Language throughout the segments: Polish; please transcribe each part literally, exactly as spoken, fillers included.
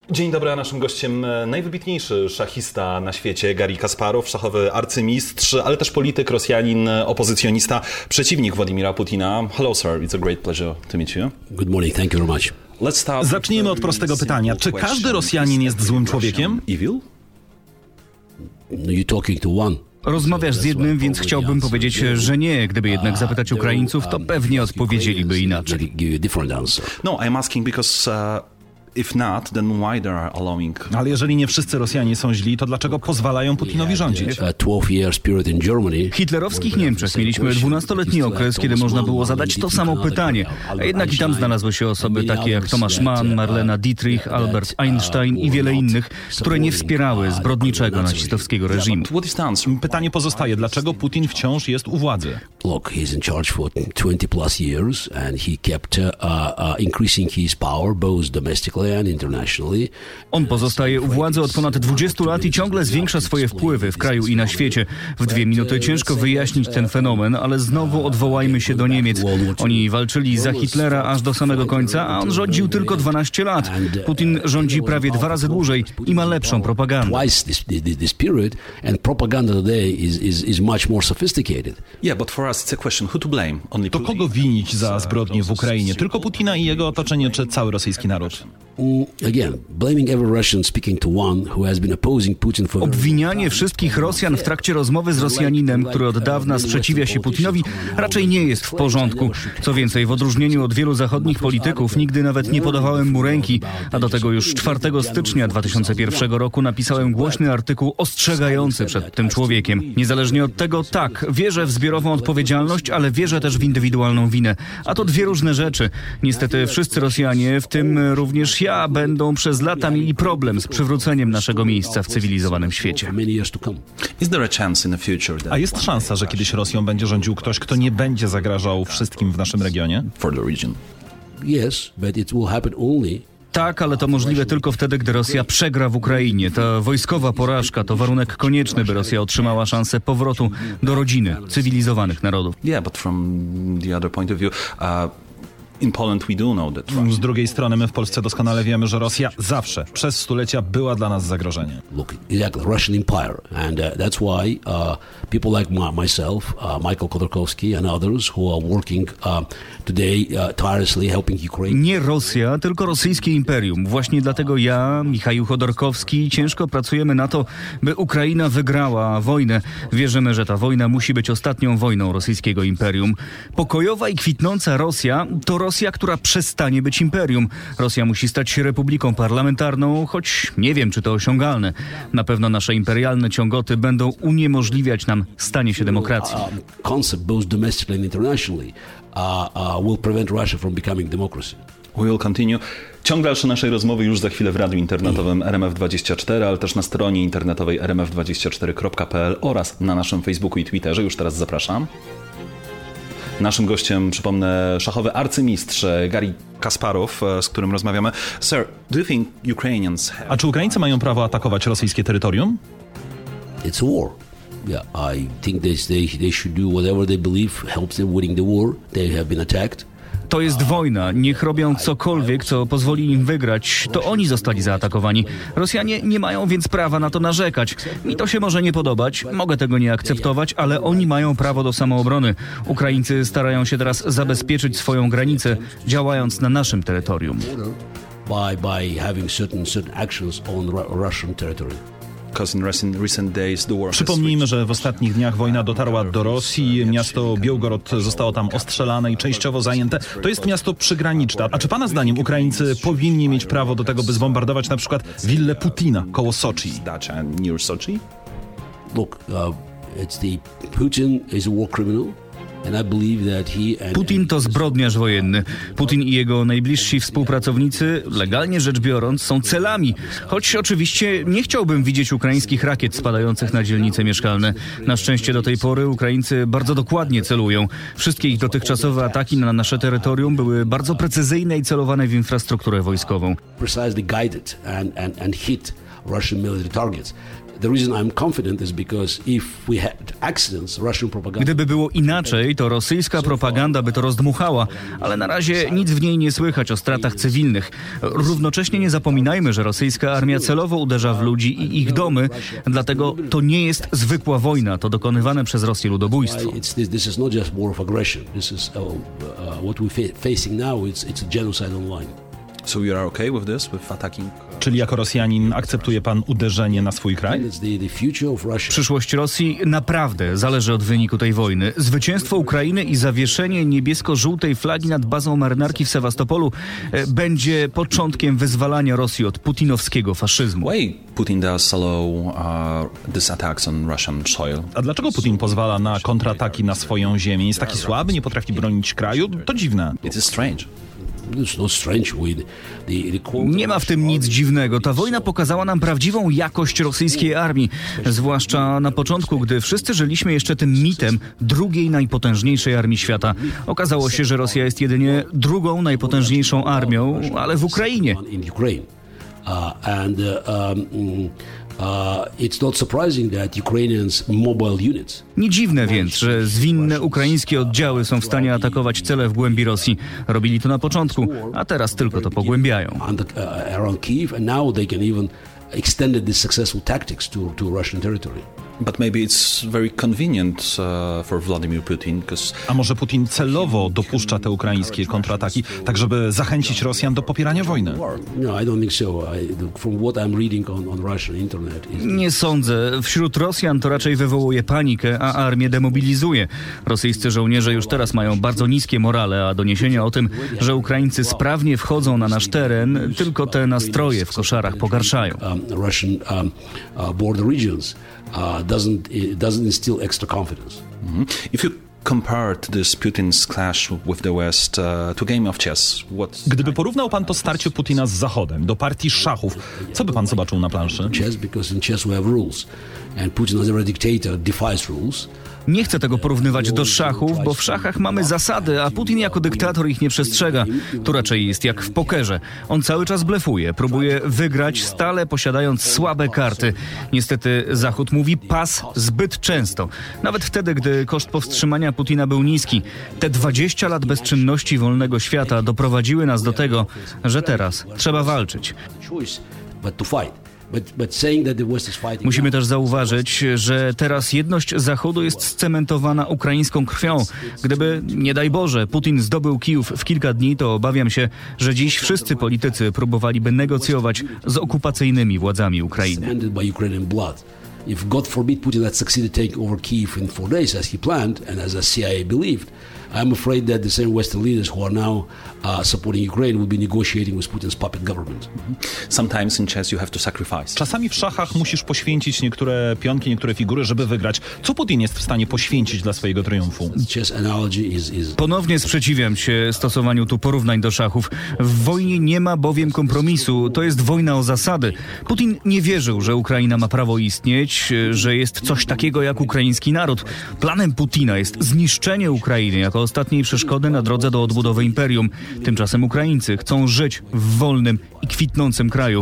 Dzień dobry, a naszym gościem najwybitniejszy szachista na świecie, Garry Kasparow, szachowy arcymistrz, ale też polityk, Rosjanin, opozycjonista, przeciwnik Władimira Putina. Hello sir, it's a great pleasure to meet you. Good morning, thank you very much. Zacznijmy od prostego pytania. Czy każdy Rosjanin jest złym człowiekiem? Evil? You're talking to one. Rozmawiasz z jednym, więc chciałbym powiedzieć, że nie. Gdyby jednak zapytać Ukraińców, to pewnie odpowiedzieliby inaczej. No, I'm asking because uh... If not, then why they are allowing... Ale jeżeli nie wszyscy Rosjanie są źli, to dlaczego pozwalają Putinowi rządzić? W hitlerowskich Niemczech mieliśmy dwunastoletni okres, kiedy można było zadać to samo pytanie. A jednak i tam znalazły się osoby takie jak Thomas Mann, Marlena Dietrich, Albert Einstein i wiele innych, które nie wspierały zbrodniczego nazistowskiego reżimu. Pytanie pozostaje, dlaczego Putin wciąż jest u władzy? Look, he's in charge for twenty plus years and he kept uh, uh, increasing his power both domestically. On pozostaje u władzy od ponad dwudziestu lat i ciągle zwiększa swoje wpływy w kraju i na świecie. W dwie minuty ciężko wyjaśnić ten fenomen, ale znowu odwołajmy się do Niemiec. Oni walczyli za Hitlera aż do samego końca, a on rządził tylko dwanaście lat. Putin rządzi prawie dwa razy dłużej i ma lepszą propagandę. To kogo winić za zbrodnie w Ukrainie? Tylko Putina i jego otoczenie, czy cały rosyjski naród? Obwinianie wszystkich Rosjan w trakcie rozmowy z Rosjaninem, który od dawna sprzeciwia się Putinowi, raczej nie jest w porządku. Co więcej, w odróżnieniu od wielu zachodnich polityków nigdy nawet nie podawałem mu ręki, a do tego już czwartego stycznia dwa tysiące pierwszego roku napisałem głośny artykuł ostrzegający przed tym człowiekiem. Niezależnie od tego, tak, wierzę w zbiorową odpowiedzialność, ale wierzę też w indywidualną winę. A to dwie różne rzeczy. Niestety wszyscy Rosjanie, w tym również ja, będą przez lata mieli problem z przywróceniem naszego miejsca w cywilizowanym świecie. A jest szansa, że kiedyś Rosją będzie rządził ktoś, kto nie będzie zagrażał wszystkim w naszym regionie? Yes, but it will happen only. Tak, ale to możliwe tylko wtedy, gdy Rosja przegra w Ukrainie. Ta wojskowa porażka to warunek konieczny, by Rosja otrzymała szansę powrotu do rodziny cywilizowanych narodów. Yeah, but from the other point of view, uh... In Poland we do know that. Z drugiej strony my w Polsce doskonale wiemy, że Rosja zawsze, przez stulecia była dla nas zagrożeniem. Look, exactly, Russian Empire, and uh, that's why uh, people like my, myself, uh, Michael Khodorkovsky and others who are working uh, today uh, tirelessly helping Ukraine. Nie Rosja, tylko rosyjskie imperium. Właśnie dlatego ja, Michał Chodorkowski, ciężko pracujemy na to, by Ukraina wygrała wojnę. Wierzymy, że ta wojna musi być ostatnią wojną rosyjskiego imperium. Pokojowa i kwitnąca Rosja to Rosja, która przestanie być imperium. Rosja musi stać się republiką parlamentarną, choć nie wiem, czy to osiągalne. Na pewno nasze imperialne ciągoty będą uniemożliwiać nam stanie się demokracją. Concept both domestically and internationally will prevent Russia from becoming democracy. We will continue. Ciąg dalszy naszej rozmowy już za chwilę w radiu internetowym R M F dwadzieścia cztery, ale też na stronie internetowej r m f dwadzieścia cztery kropka p l oraz na naszym Facebooku i Twitterze. Już teraz zapraszam. Naszym gościem, przypomnę, szachowy arcymistrz Garry Kasparow, z którym rozmawiamy. Sir, do you think Ukrainians have... A czy Ukraińcy mają prawo atakować rosyjskie terytorium? It's a war. Yeah, I think they, they, they should do whatever they believe helps them winning the war. They have been attacked. To jest wojna. Niech robią cokolwiek, co pozwoli im wygrać. To oni zostali zaatakowani. Rosjanie nie mają więc prawa na to narzekać. Mi to się może nie podobać, mogę tego nie akceptować, ale oni mają prawo do samoobrony. Ukraińcy starają się teraz zabezpieczyć swoją granicę, działając na naszym terytorium. By, by having certain, certain actions on Russian territory. Przypomnijmy, że w ostatnich dniach wojna dotarła do Rosji. Miasto Białgorod zostało tam ostrzelane i częściowo zajęte. To jest miasto przygraniczne. A czy pana zdaniem Ukraińcy powinni mieć prawo do tego, by zbombardować na przykład willę Putina koło Soczi? Look, uh, it's the Putin is a war criminal. Putin to zbrodniarz wojenny. Putin i jego najbliżsi współpracownicy, legalnie rzecz biorąc, są celami. Choć oczywiście nie chciałbym widzieć ukraińskich rakiet spadających na dzielnice mieszkalne. Na szczęście do tej pory Ukraińcy bardzo dokładnie celują. Wszystkie ich dotychczasowe ataki na nasze terytorium były bardzo precyzyjne i celowane w infrastrukturę wojskową. Precisely guided and, and, and hit Russian military targets. Gdyby było inaczej, to rosyjska propaganda by to rozdmuchała, ale na razie nic w niej nie słychać o stratach cywilnych. Równocześnie nie zapominajmy, że rosyjska armia celowo uderza w ludzi i ich domy, dlatego to nie jest zwykła wojna, to dokonywane przez Rosję ludobójstwo. So you are okay with this, with attacking? Czyli jako Rosjanin akceptuje pan uderzenie na swój kraj? Przyszłość Rosji naprawdę zależy od wyniku tej wojny. Zwycięstwo Ukrainy i zawieszenie niebiesko-żółtej flagi nad bazą marynarki w Sewastopolu e, będzie początkiem wyzwalania Rosji od putinowskiego faszyzmu. Why Putin does allow uh, these attacks on Russian soil? A dlaczego Putin pozwala na kontrataki na swoją ziemię? Jest taki słaby, nie potrafi bronić kraju? To dziwne. It is strange. Nie ma w tym nic dziwnego. Ta wojna pokazała nam prawdziwą jakość rosyjskiej armii. Zwłaszcza na początku, gdy wszyscy żyliśmy jeszcze tym mitem drugiej najpotężniejszej armii świata. Okazało się, że Rosja jest jedynie drugą najpotężniejszą armią, ale w Ukrainie. Nie dziwne więc, że zwinne ukraińskie oddziały są w stanie atakować cele w głębi Rosji. Robili to na początku, a teraz tylko to pogłębiają. But maybe it's very convenient uh, for Vladimir Putin, because... A może Putin celowo dopuszcza te ukraińskie kontrataki, tak żeby zachęcić Rosjan do popierania wojny? Nie sądzę. Wśród Rosjan to raczej wywołuje panikę, a armię demobilizuje. Rosyjscy żołnierze już teraz mają bardzo niskie morale, a doniesienia o tym, że Ukraińcy sprawnie wchodzą na nasz teren, tylko te nastroje w koszarach pogarszają. Uh, doesn't it doesn't instill extra confidence. Mm-hmm. If you compared this Putin's clash with the West uh, to game of chess, what... Gdyby porównał pan to starcie Putina z Zachodem do partii szachów, co by pan zobaczył na planszy? Chess, because in chess we have rules, and Putin as a dictator defies rules. Nie chcę tego porównywać do szachów, bo w szachach mamy zasady, a Putin jako dyktator ich nie przestrzega. Tu raczej jest jak w pokerze. On cały czas blefuje, próbuje wygrać, stale posiadając słabe karty. Niestety Zachód mówi pas zbyt często. Nawet wtedy, gdy koszt powstrzymania Putina był niski. Te dwadzieścia lat bezczynności wolnego świata doprowadziły nas do tego, że teraz trzeba walczyć. Musimy też zauważyć, że teraz jedność Zachodu jest scementowana ukraińską krwią. Gdyby, nie daj Boże, Putin zdobył Kijów w kilka dni, to obawiam się, że dziś wszyscy politycy próbowaliby negocjować z okupacyjnymi władzami Ukrainy. If God forbid Putin had succeeded taking over Kyiv in four days as he planned and as the C I A believed, I'm afraid that the same Western leaders who are now uh, supporting Ukraine will be negotiating with Putin's puppet government. Sometimes in chess you have to sacrifice. Czasami w szachach musisz poświęcić niektóre pionki, niektóre figury, żeby wygrać. Co Putin jest w stanie poświęcić dla swojego triumfu? Chess analogy is, is... Ponownie sprzeciwiam się stosowaniu tu porównań do szachów. W wojnie nie ma bowiem kompromisu. To jest wojna o zasady. Putin nie wierzył, że Ukraina ma prawo istnieć, że jest coś takiego jak ukraiński naród. Planem Putina jest zniszczenie Ukrainy jako ostatniej przeszkody na drodze do odbudowy imperium. Tymczasem Ukraińcy chcą żyć w wolnym i kwitnącym kraju.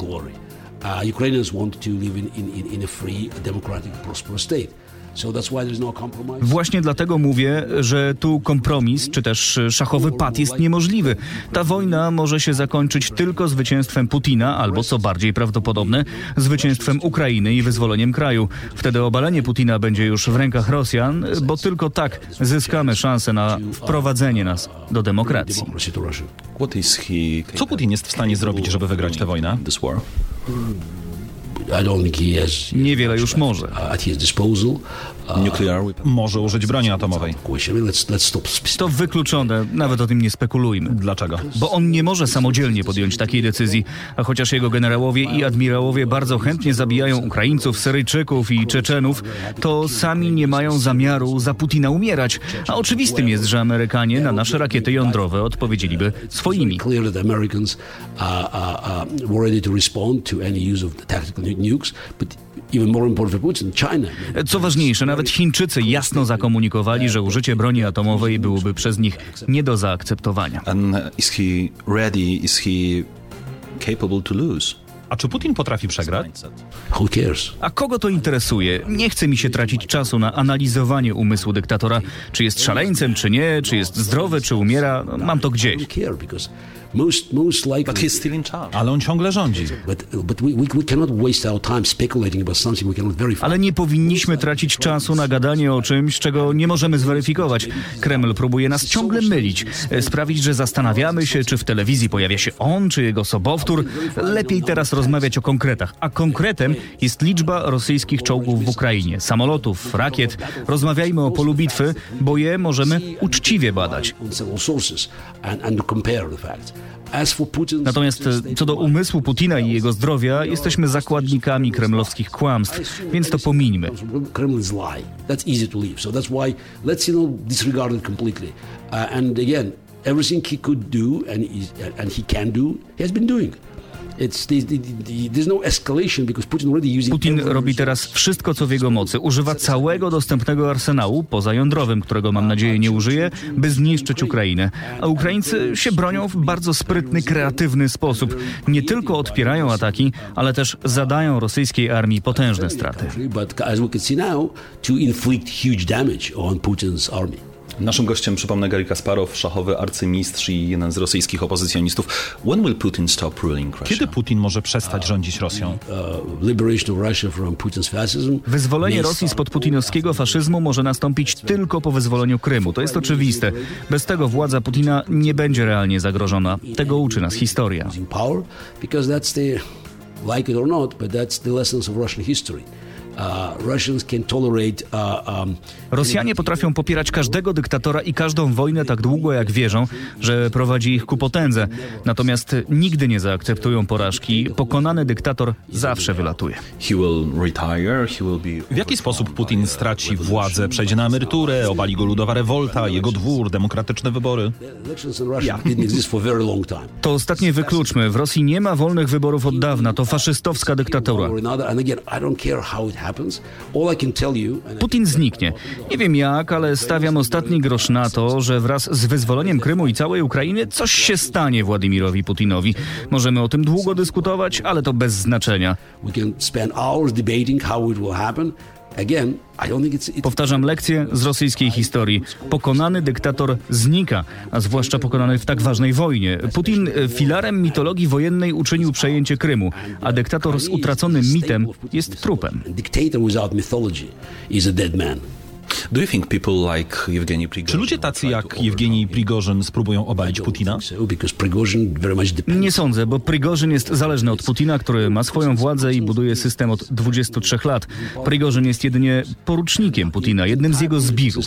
Właśnie dlatego mówię, że tu kompromis, czy też szachowy pad jest niemożliwy. Ta wojna może się zakończyć tylko zwycięstwem Putina, albo co bardziej prawdopodobne, zwycięstwem Ukrainy i wyzwoleniem kraju. Wtedy obalenie Putina będzie już w rękach Rosjan, bo tylko tak zyskamy szansę na wprowadzenie nas do demokracji. Co Putin jest w stanie zrobić, żeby wygrać tę wojnę? Niewiele już może. Może użyć broni atomowej. To wykluczone, nawet o tym nie spekulujmy. Dlaczego? Bo on nie może samodzielnie podjąć takiej decyzji, a chociaż jego generałowie i admirałowie bardzo chętnie zabijają Ukraińców, Syryjczyków i Czeczenów, to sami nie mają zamiaru za Putina umierać. A oczywistym jest, że Amerykanie na nasze rakiety jądrowe odpowiedzieliby swoimi. Co ważniejsze, nawet Chińczycy jasno zakomunikowali, że użycie broni atomowej byłoby przez nich nie do zaakceptowania. And is he ready? Is he capable to lose? A czy Putin potrafi przegrać? Who cares? A kogo to interesuje? Nie chce mi się tracić czasu na analizowanie umysłu dyktatora. Czy jest szaleńcem, czy nie, czy jest zdrowy, czy umiera. No, mam to gdzieś. I don't care because most most likely. But he's still in charge. Ale on ciągle rządzi. But but we, we, we cannot waste our time speculating about something we cannot verify. Ale nie powinniśmy tracić czasu na gadanie o czymś, czego nie możemy zweryfikować. Kreml próbuje nas ciągle mylić, sprawić, że zastanawiamy się, czy w telewizji pojawia się on, czy jego sobowtór. Lepiej teraz rozmawiać o konkretach. A konkretem jest liczba rosyjskich czołgów w Ukrainie, samolotów, rakiet. Rozmawiajmy o polu bitwy, bo je możemy uczciwie badać. Natomiast co do umysłu Putina i jego zdrowia, jesteśmy zakładnikami kremlowskich kłamstw, więc to pomińmy. Kreml is lie. That's easy to leave. So that's why let's you know disregard it completely. Uh, and again, everything he could do and he, and he can do, he has been doing. It's, there's no escalation because Putin already using. Putin robi teraz wszystko, co w jego mocy. Używa całego dostępnego arsenału, poza jądrowym, którego mam nadzieję nie użyje, by zniszczyć Ukrainę. A Ukraińcy się bronią w bardzo sprytny, kreatywny sposób. Nie tylko odpierają ataki, ale też zadają rosyjskiej armii potężne straty. But as we can see now, to inflict huge damage on Putin's army. Naszym gościem, przypomnę, Garry Kasparow, szachowy arcymistrz i jeden z rosyjskich opozycjonistów. When will Putin stop ruling Russia? Kiedy Putin może przestać rządzić Rosją? Uh, liberation of Russia from Putin's fascism. Wyzwolenie Rosji spod putinowskiego faszyzmu może nastąpić tylko po wyzwoleniu Krymu. To jest oczywiste. Bez tego władza Putina nie będzie realnie zagrożona. Tego uczy nas historia. Because that's the, like it or not, but that's the lessons of Russian history. Uh, Russians can tolerate, uh, um, Rosjanie potrafią popierać każdego dyktatora i każdą wojnę tak długo, jak wierzą, że prowadzi ich ku potędze. Natomiast nigdy nie zaakceptują porażki. Pokonany dyktator zawsze wylatuje. He will retire, he will be... W jaki sposób Putin straci władzę? Przejdzie na emeryturę, obali go ludowa rewolta, jego dwór, demokratyczne wybory? To ostatnie wykluczmy. W Rosji nie ma wolnych wyborów od dawna. To faszystowska dyktatura. Putin zniknie. Nie wiem jak, ale stawiam ostatni grosz na to, że wraz z wyzwoleniem Krymu i całej Ukrainy coś się stanie Władimirowi Putinowi. Możemy o tym długo dyskutować, ale to bez znaczenia. Powtarzam lekcję z rosyjskiej historii. Pokonany dyktator znika, a zwłaszcza pokonany w tak ważnej wojnie. Putin filarem mitologii wojennej uczynił przejęcie Krymu, a dyktator z utraconym mitem jest trupem. Do you think people like Yevgeny Prigozhin? Czy ludzie tacy jak Jewgenij Prigorzyn spróbują obalić Putina? Nie sądzę, bo Prigorzyn jest zależny od Putina, który ma swoją władzę i buduje system od dwudziestu trzech lat. Prigorzyn jest jedynie porucznikiem Putina, jednym z jego zbirów.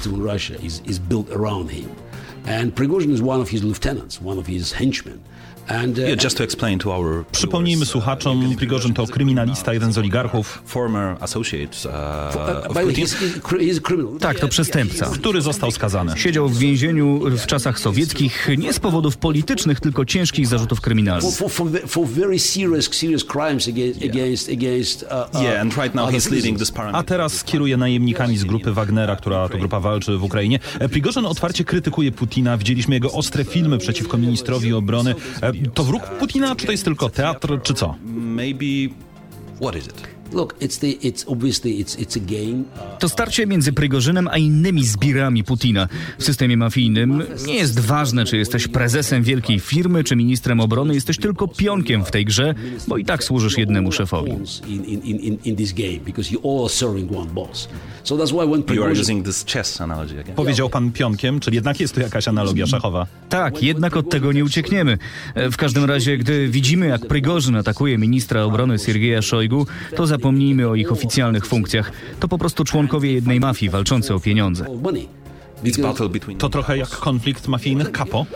And Prigozhin is one of his lieutenants, one of his henchmen. And, uh, yeah, just to explain to our Przypomnijmy słuchaczom, Prigorzyn to kryminalista, jeden z oligarchów, former associate uh, of Putin. Tak, to przestępca, który został skazany. Siedział w więzieniu w czasach sowieckich nie z powodów politycznych, tylko ciężkich zarzutów kryminalnych. For, for, for very serious, serious crimes against, against, against uh, yeah, and right now he's leading this A teraz kieruje najemnikami z grupy Wagnera, która to grupa walczy w Ukrainie. Prigorzyn otwarcie krytykuje Putina. Widzieliśmy jego ostre filmy przeciwko ministrowi obrony. To wróg Putina, czy to jest tylko teatr, czy co? Maybe... What is it? Look, it's the, it's obviously it's it's a game. To starcie między Prigorzynem a innymi zbirami Putina. W systemie mafijnym nie jest ważne, czy jesteś prezesem wielkiej firmy, czy ministrem obrony. Jesteś tylko pionkiem w tej grze, bo i tak służysz jednemu szefowi. Powiedział pan pionkiem, czyli jednak jest tu jakaś analogia szachowa. Tak, jednak od tego nie uciekniemy. W każdym razie, gdy widzimy, jak Prigorzyn atakuje ministra obrony Siergieja Szojgu, to zapomnijmy o ich oficjalnych funkcjach. To po prostu członkowie jednej mafii walczący o pieniądze. To trochę jak konflikt mafijnych kapo?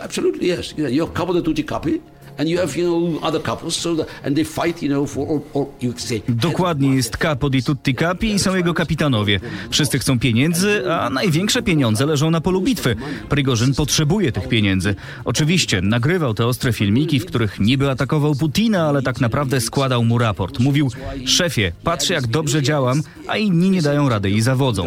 Dokładnie, jest capo di tutti capi i są jego kapitanowie. Wszyscy chcą pieniędzy, a największe pieniądze leżą na polu bitwy. Prigorzyn potrzebuje tych pieniędzy. Oczywiście nagrywał te ostre filmiki, w których niby atakował Putina, ale tak naprawdę składał mu raport. Mówił: szefie, patrz jak dobrze działam, a inni nie dają rady i zawodzą.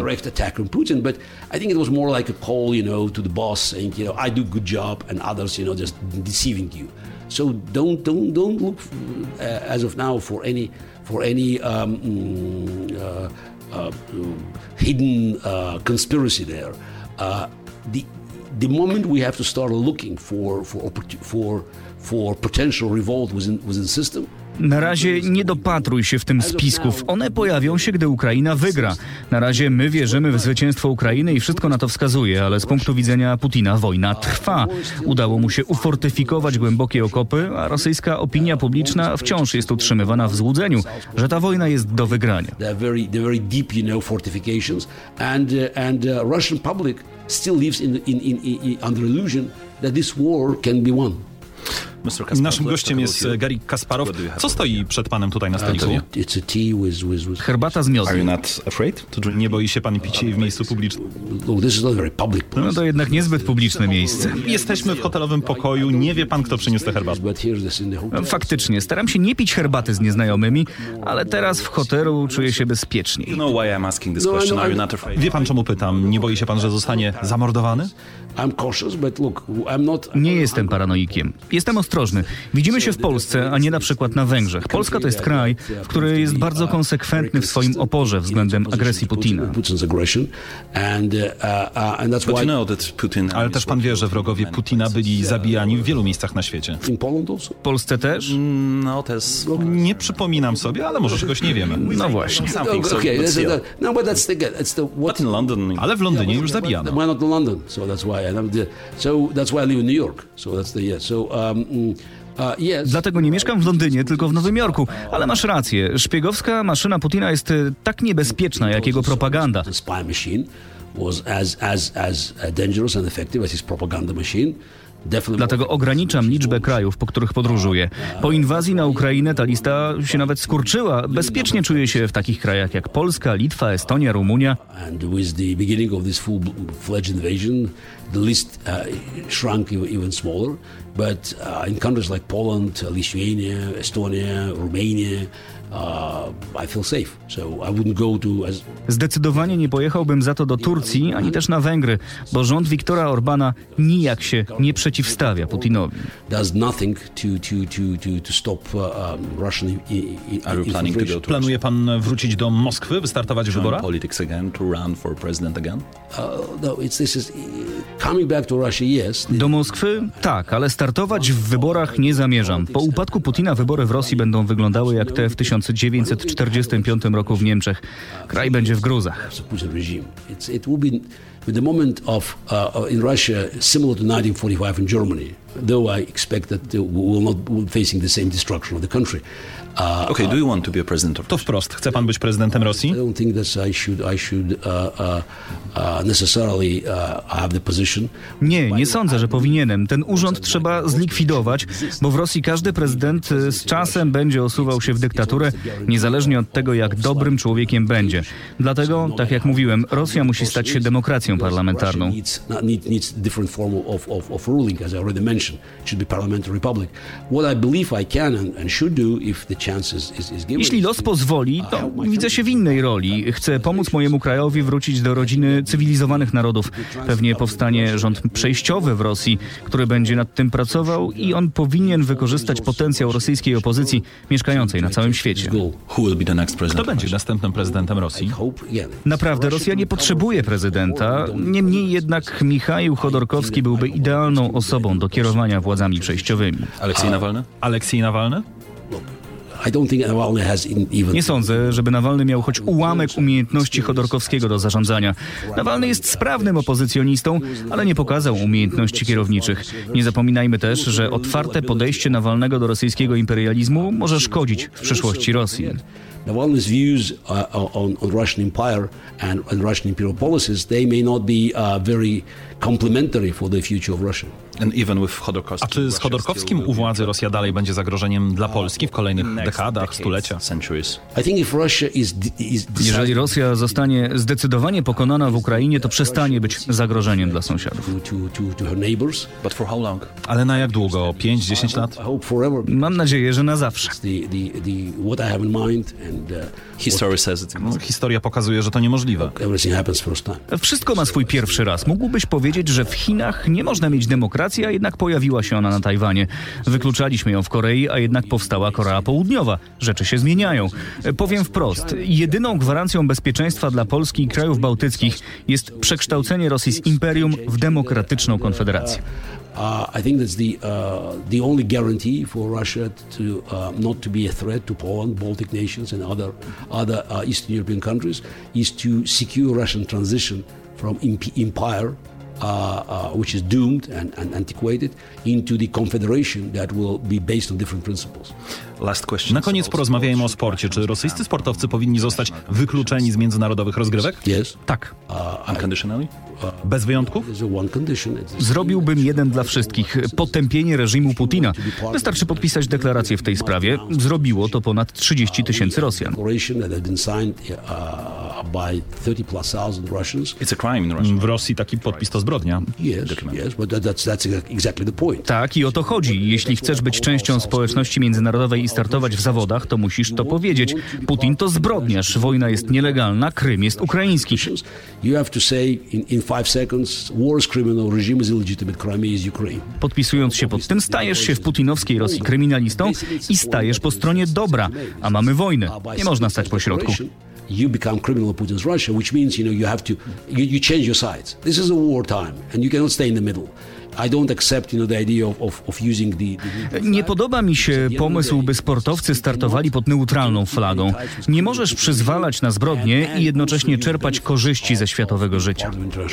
So don't don't don't look uh, as of now for any for any um, uh, uh, hidden uh, conspiracy there. Uh, the the moment we have to start looking for for for for potential revolt within within system. Na razie nie dopatruj się w tym spisków. One pojawią się, gdy Ukraina wygra. Na razie my wierzymy w zwycięstwo Ukrainy i wszystko na to wskazuje, ale z punktu widzenia Putina wojna trwa. Udało mu się ufortyfikować głębokie okopy, a rosyjska opinia publiczna wciąż jest utrzymywana w złudzeniu, że ta wojna jest do wygrania. Still lives in, in, in, in under illusion that this war can be won. Naszym gościem jest Garry Kasparow. Co stoi przed panem tutaj na stoliku? Herbata z miodem. Nie boi się pan pić jej w miejscu publicznym? No to jednak niezbyt publiczne miejsce. Jesteśmy w hotelowym pokoju. Nie wie pan, kto przyniósł tę herbatę. Faktycznie, staram się nie pić herbaty z nieznajomymi, ale teraz w hotelu czuję się bezpieczniej. Wie pan, czemu pytam? Nie boi się pan, że zostanie zamordowany? Nie jestem paranoikiem. Jestem ostrożny. Widzimy się w Polsce, a nie na przykład na Węgrzech. Polska to jest kraj, który jest bardzo konsekwentny w swoim oporze względem agresji Putina. Ale też pan wie, że wrogowie Putina byli zabijani w wielu miejscach na świecie. W Polsce też? No, to jest... Nie przypominam sobie, ale może czegoś nie wiemy. No właśnie. Ale w Londynie już zabijano. So that's why I live in New York. So that's the yeah. So um, uh, yes. Dlatego nie mieszkam w Londynie, tylko w Nowym Jorku. Ale masz rację. Szpiegowska maszyna Putina jest tak niebezpieczna, jak jego propaganda. The spy machine was as as as dangerous and effective as his propaganda machine. Dlatego ograniczam liczbę krajów, po których podróżuję. Po inwazji na Ukrainę ta lista się nawet skurczyła. Bezpiecznie czuję się w takich krajach jak Polska, Litwa, Estonia, Rumunia. And with the beginning of this full-fledged invasion, the list uh, shrunk even smaller. But uh, in countries like Poland, Lithuania, Estonia, Romania, Uh, I feel safe, so I wouldn't go to as... Zdecydowanie nie pojechałbym za to do Turcji, ani też na Węgry, bo rząd Viktora Orbana nijak się nie przeciwstawia Putinowi. Does nothing to to to to to stop uh, um, Russian infiltration. Planuje pan wrócić do Moskwy, wystartować w wyborach? Politics again, to run for president again? Uh, no, it's this is coming back to Russia, yes. Do Moskwy? Tak, ale startować w wyborach nie zamierzam. Po upadku Putina wybory w Rosji będą wyglądały jak te w tysiąc dziewięćset czterdziestym piątym roku w Niemczech. Kraj będzie w gruzach. With the moment of uh, in Russia similar to nineteen forty-five in Germany, though I expect that we will not be facing the same destruction of the country. Uh, okay, do you want to be a president of To wprost. Chce pan być prezydentem Rosji? I don't think that I should I should uh, uh, uh, necessarily uh, have the position. Nie, nie sądzę, że powinienem. Ten urząd trzeba zlikwidować, bo w Rosji każdy prezydent z czasem będzie osuwał się w dyktaturę, niezależnie od tego, jak dobrym człowiekiem będzie. Dlatego, tak jak mówiłem, Rosja musi stać się demokracją parlamentarną. Jeśli los pozwoli, to widzę się w innej roli. Chcę pomóc mojemu krajowi wrócić do rodziny cywilizowanych narodów. Pewnie powstanie rząd przejściowy w Rosji, który będzie nad tym pracował i on powinien wykorzystać potencjał rosyjskiej opozycji mieszkającej na całym świecie. Kto będzie następnym prezydentem Rosji? Naprawdę, Rosja nie potrzebuje prezydenta. Niemniej jednak Michaił Chodorkowski byłby idealną osobą do kierowania władzami przejściowymi. Aleksiej Nawalny? Aleksiej Nawalny? Nie sądzę, żeby Nawalny miał choć ułamek umiejętności Chodorkowskiego do zarządzania. Nawalny jest sprawnym opozycjonistą, ale nie pokazał umiejętności kierowniczych. Nie zapominajmy też, że otwarte podejście Nawalnego do rosyjskiego imperializmu może szkodzić w przyszłości Rosji. Navalny's views uh, on, on Russian empire and, and Russian imperial policies, they may not be uh, very complementary for the future of Russia. And even with Chodorkowski, A czy z Chodorkowskim u władzy Rosja dalej będzie zagrożeniem dla Polski w kolejnych dekadach, stulecia? I think if Russia is, is Jeżeli Rosja zostanie zdecydowanie pokonana w Ukrainie, to przestanie być zagrożeniem dla sąsiadów. To, to, to her neighbors. But for how long? Ale na jak długo? pięć dziesięć lat? I hope forever. Mam nadzieję, że na zawsze. The, the, the, what I have in mind and, uh, History says it's impossible. Historia pokazuje, że to niemożliwe. Everything happens first time. Wszystko ma swój pierwszy raz. Mógłbyś powiedzieć, że w Chinach nie można mieć demokracji, Federacji, a jednak pojawiła się ona na Tajwanie. Wykluczaliśmy ją w Korei, a jednak powstała Korea Południowa. Rzeczy się zmieniają. Powiem wprost, jedyną gwarancją bezpieczeństwa dla Polski i krajów bałtyckich jest przekształcenie Rosji z imperium w demokratyczną konfederację. Uh, I think that's the uh, the only guarantee for Russia to uh, not to be a threat to Poland, Baltic nations, and other other uh, Eastern European countries is to secure Russian transition from imp- empire, uh, uh, which is doomed and, and antiquated, into the confederation that will be based on different principles. Last question. Na koniec porozmawiajmy o sporcie. Czy rosyjscy sportowcy powinni zostać wykluczeni z międzynarodowych rozgrywek? Yes. Tak. Uh, Unconditionally? Bez wyjątków? There's one condition. Zrobiłbym jeden dla wszystkich. Potępienie reżimu Putina. Wystarczy podpisać deklarację w tej sprawie. Zrobiło to ponad trzydzieści tysięcy Rosjan. It's a crime in Russia. W Rosji taki podpis to zbrodnia. Yes, yes, but that's, that's exactly the point. Tak, i o to chodzi. Jeśli chcesz być częścią społeczności międzynarodowej i startować w zawodach, to musisz to powiedzieć. Putin to zbrodniarz, wojna jest nielegalna, Krym jest ukraiński. You have to say in, in five seconds, war is criminal, regime is illegitimate, Crimea is Ukraine. Podpisując się pod tym, stajesz się w putinowskiej Rosji kryminalistą i stajesz po stronie dobra, a mamy wojnę. Nie można stać po środku. You become criminal of Putin's Russia, which means, you know, you have to, you, you change your sides. This is a war time, and you cannot stay in the middle. I don't accept, you know, the idea of, of, of using the, the... Nie podoba mi się pomysł, by sportowcy startowali pod neutralną flagą. Nie możesz przyzwalać na zbrodnie i jednocześnie czerpać korzyści ze światowego życia.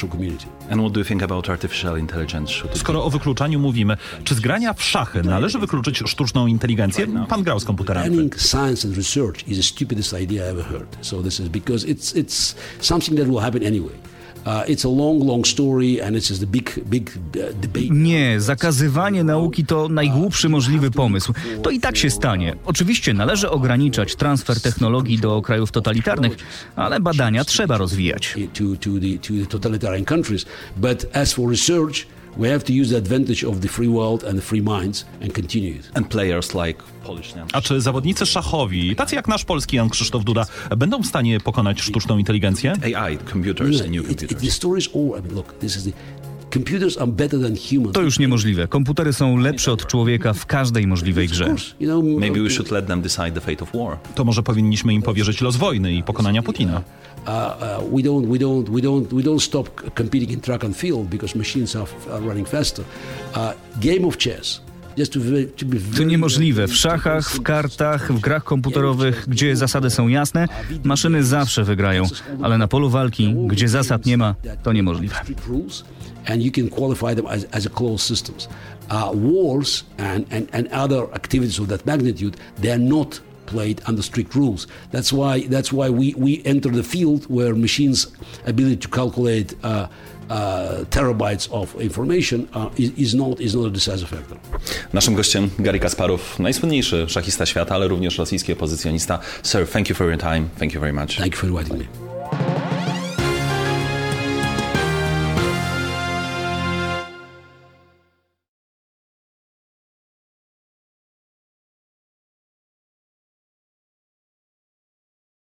And what do you think about artificial intelligence? Skoro o wykluczaniu mówimy, czy z grania w szachy należy wykluczyć sztuczną inteligencję? Pan grał z komputerami. Planning science and research is the stupidest idea I ever heard. So this is because it's it's something that will happen anyway. Uh, it's a long, long story and it's just a big, big uh, debate. Nie, zakazywanie nauki to najgłupszy możliwy pomysł. To i tak się stanie. Oczywiście należy ograniczać transfer technologii do krajów totalitarnych, ale badania trzeba rozwijać. To, to, the, to the totalitarian countries. But as for research, we have to use the advantage of the free world and the free minds and continue it. And players like Polish. A czy zawodnicy szachowi, tacy jak nasz polski Jan Krzysztof Duda, będą w stanie pokonać sztuczną inteligencję? A I, computers and new It, computers. it, the story is all, I mean, look, this is the... Computers are better than humans. To już niemożliwe. Komputery są lepsze od człowieka w każdej możliwej Of grze. course, you know, Maybe we should let them decide the fate of war. To może powinniśmy im powierzyć los wojny i pokonania Putina. Uh, uh, we don't, we don't, we don't, we don't stop competing in track and field because machines are, are running faster. Uh, game of chess. Just to, to be very, To niemożlive. W szachach, w kartach, w grach komputerowych, gdzie zasady są jasne, maszyny zawsze wygrają. Ale na polu walki, gdzie zasad nie ma, to niemożliwe. And you can qualify them as, as a closed systems. Uh, wars and, and, and other activities of that magnitude, they are not played under strict rules. That's why that's why we, we enter the field where machines' ability to calculate uh, uh, terabytes of information uh, is, is not is not a decisive factor. Naszym gościem Garry Kasparow, najsłynniejszy szachista świata, ale również rosyjski opozycjonista. Sir, thank you for your time. Thank you very much. Thank you for inviting me.